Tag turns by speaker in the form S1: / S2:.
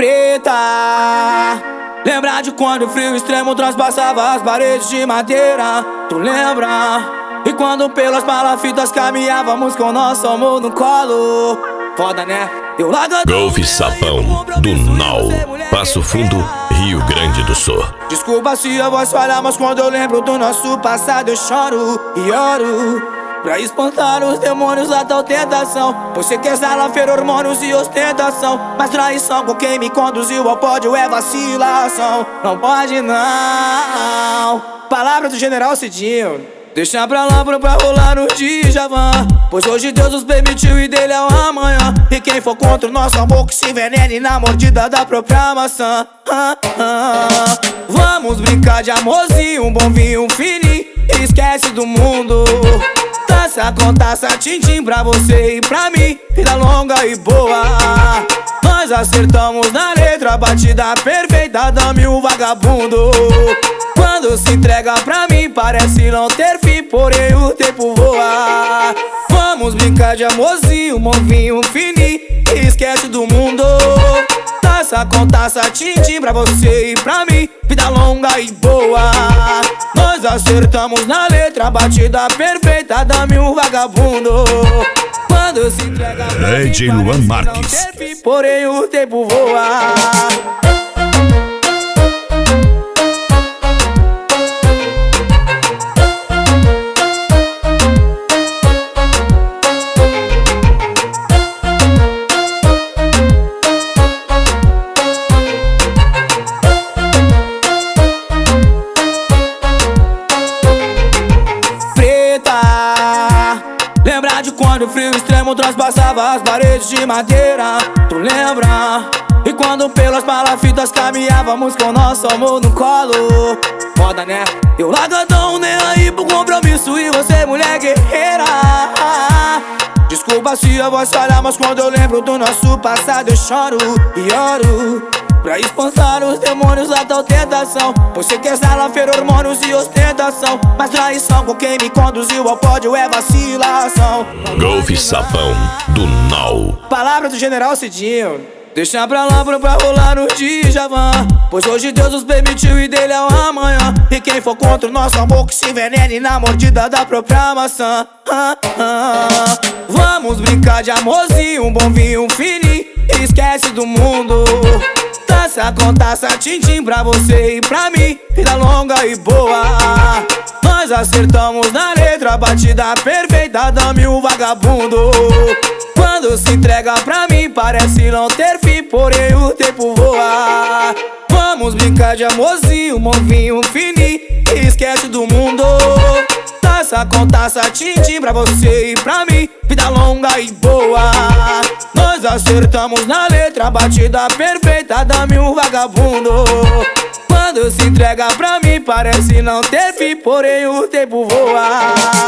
S1: Preta, lembra de quando o frio extremo transpassava as paredes de madeira? Tu lembra? E quando pelas palafitas caminhávamos com nosso amor no colo? Foda, né? Eu
S2: Golf Sapão, do Nau, Passo Fundo, Rio Grande do Sul.
S1: Desculpa se a voz falha, mas quando eu lembro do nosso passado eu choro e oro. Pra espantar os demônios da tal tentação, pois você quer salafear hormônios e ostentação. Mas traição com quem me conduziu ao pódio é vacilação. Não pode não. Palavra do General Cidinho. Deixa pra lá pra rolar no Djavan, pois hoje Deus nos permitiu e dele é o amanhã. E quem for contra o nosso amor que se envenene na mordida da própria maçã. Vamos brincar de amorzinho, um bom vinho fininho, esquece do mundo. Taça com taça, tintim pra você e pra mim, vida longa e boa. Nós acertamos na letra, batida perfeita, dame o vagabundo. Quando se entrega pra mim parece não ter fim, porém o tempo voa. Vamos brincar de amorzinho, um vinho fininho, esquece do mundo. Taça com taça, tintim pra você e pra mim, vida longa e boa. Nós acertamos na letra, batida perfeita, dame um vagabundo. Quando se entrega pra mim
S2: DJ Luan Marques,
S1: não ter fim, porém o tempo voa. Lembra de quando o frio extremo transpassava as paredes de madeira? Tu lembra? E quando pelas palafitas caminhávamos com nosso amor no colo? Foda, né? Eu largadão nem aí pro compromisso e você mulher guerreira. Desculpa se a voz falhar, mas quando eu lembro do nosso passado eu choro e oro. Pra espantar os demônios da tal tentação, pois você quer salafear hormônios e ostentação. Mas traição com quem me conduziu ao pódio é vacilação.
S2: Golf Sapão, do Nau.
S1: Palavra do General Cidinho. Deixa pra lá pra rolar no Djavan, pois hoje Deus nos permitiu e dele é o amanhã. E quem for contra o nosso amor que se envenene na mordida da própria maçã. Vamos brincar de amorzinho, um bom vinho fininho, esquece do mundo. Taça com taça, tintim pra você e pra mim, vida longa e boa. Nós acertamos na letra, batida perfeita, dame o vagabundo. Quando se entrega pra mim parece não ter fim, porém o tempo voa. Vamos brincar de amorzinho, um vinho fininho, esquece do mundo. Taça com taça, tintim pra você e pra mim, vida longa e boa. Nós acertamos na letra, batida perfeita, dame um vagabundo. Quando se entrega pra mim parece não ter fim, porém o tempo voa.